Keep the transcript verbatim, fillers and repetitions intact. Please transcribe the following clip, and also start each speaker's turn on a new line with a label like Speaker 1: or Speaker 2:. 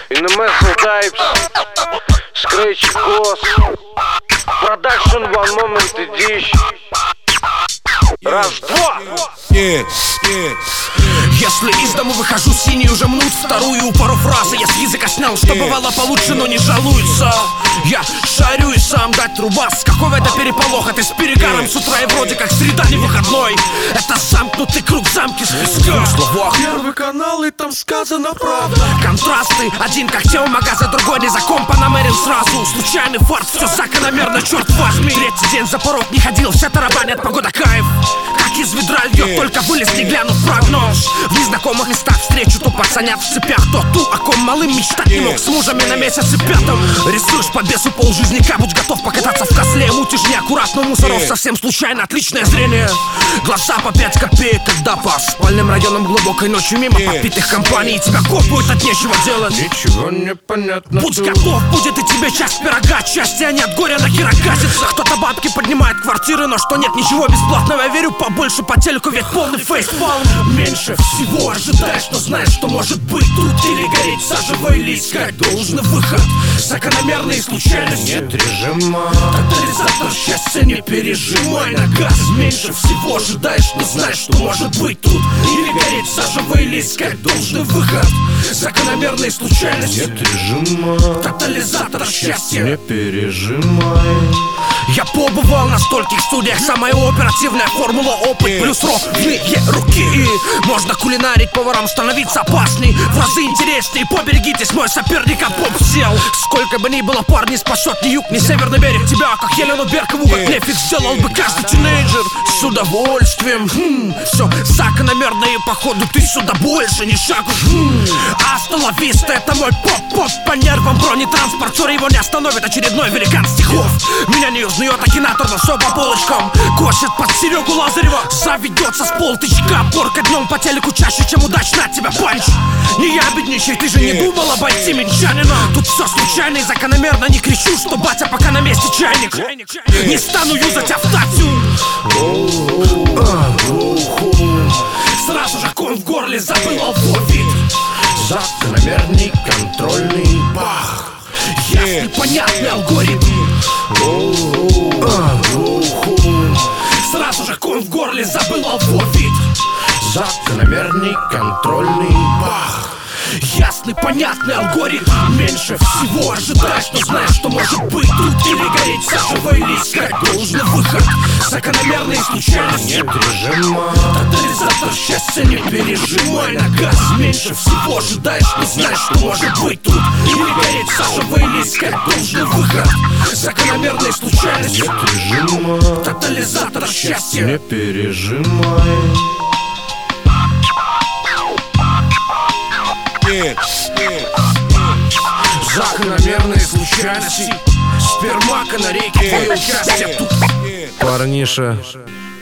Speaker 1: Inamessal Types, Scratchy Cos, Production One Moment Edition. Раз, два.
Speaker 2: Yeah, yeah.
Speaker 3: Если из дома выхожу, синий уже мнут вторую пару фраз я с языка снял, что бывало получше, но не жалуется. Я шарю и сам дать трубас. Какого это переполоха, ты с перегаром с утра и вроде как среда не выходной. Это замкнутый круг, замки с песка. В словах Первый канал, и там сказана правда. Контрасты, один как тема магаза, другой не за компа намерен сразу. Случайный фарт, все закономерно, черт возьми. Третий день за порог не ходил, все тарабанят, погода кайф. Как из ведра льет, только вылез, не глянув прогноз. В незнакомых местах встречу то пацанят в цепях, то ту, о ком малым мечтать не мог с мужами на месяце пятом. Рисуешь по бесу полжизняка, будь готов покататься в козле. Мутишь неаккуратно, мусоров совсем случайно, отличное зрение. Глаза по пять копеек, когда по спальным районам глубокой ночью мимо подпитых компаний тебя копают, от нечего делать.
Speaker 1: Ничего не понятно.
Speaker 3: Будь готов, будет и тебе часть пирога, части они от горя на кирокасится. Кто-то бабки поднимает квартиры, но что нет ничего бесплатного, я верю побольше по телеку, ведь полный фейспалм. Меньше всего ожидаешь, но знаешь, что может быть тут или гореть заживо, или искать должный выход. Закономерные случайности,
Speaker 1: нет режима.
Speaker 3: Тотализатор счастья, не пережимай на газ. Меньше всего ожидаешь, но знаешь, что может быть тут или гореть заживо, или искать должный выход. Закономерные случайности,
Speaker 1: нет режима.
Speaker 3: Тотализатор счастья,
Speaker 1: не пережимай.
Speaker 3: Я побывал на стольких студиях, самая оперативная формула опыт плюс ровные руки. И можно кулинарить, поварам становиться опасней, в разы интересней. Поберегитесь, мой соперник поп сел. Сколько бы ни было парней, спасет ни юг, ни северный берег тебя, как Елену Беркову, как Нефиг сделал бы каждый тинейджер. С удовольствием, хм, все закономерно, и походу ты сюда больше ни шагу. хм. Аста ла виста, это мой поп-поп по нервам. Бронетранспортер, его не остановит очередной великан стихов. Меня не узнает акинатор, но все по полочкам. Косит под Серегу Лазарева, заведется с полтычка. Порка днем по телеку чаще, чем удачно от тебя панч. Не ябедничай, ты же не думал обойти минчанина. Тут все случайно и закономерно, не кричу, что батя пока на месте чайник. Не стану юзать автотюн. Сразу же ком в горле, забыл алфавит.
Speaker 1: Закономерный контрольный бах.
Speaker 3: Ясный, понятный алгоритм. Сразу же ком в горле, забыл алфавит.
Speaker 1: Закономерный контрольный бах.
Speaker 3: Ясный, понятный алгоритм. Меньше всего ожидаешь, но знаешь, что может быть тут или гореть заживо, или искать должный выход. Закономерные случайности,
Speaker 1: нет режима.
Speaker 3: Тотализатор счастья, не пережимай на газ. Меньше всего ожидаешь, но знаешь, что может быть тут или гореть заживо, или искать должный выход. Закономерные случайности,
Speaker 1: нет режима.
Speaker 3: Тотализатор счастья,
Speaker 1: не пережимай.
Speaker 2: Yeah, yeah.
Speaker 3: Закономерные случайности, сперма, канарейки, твое участие тут.
Speaker 1: Парниша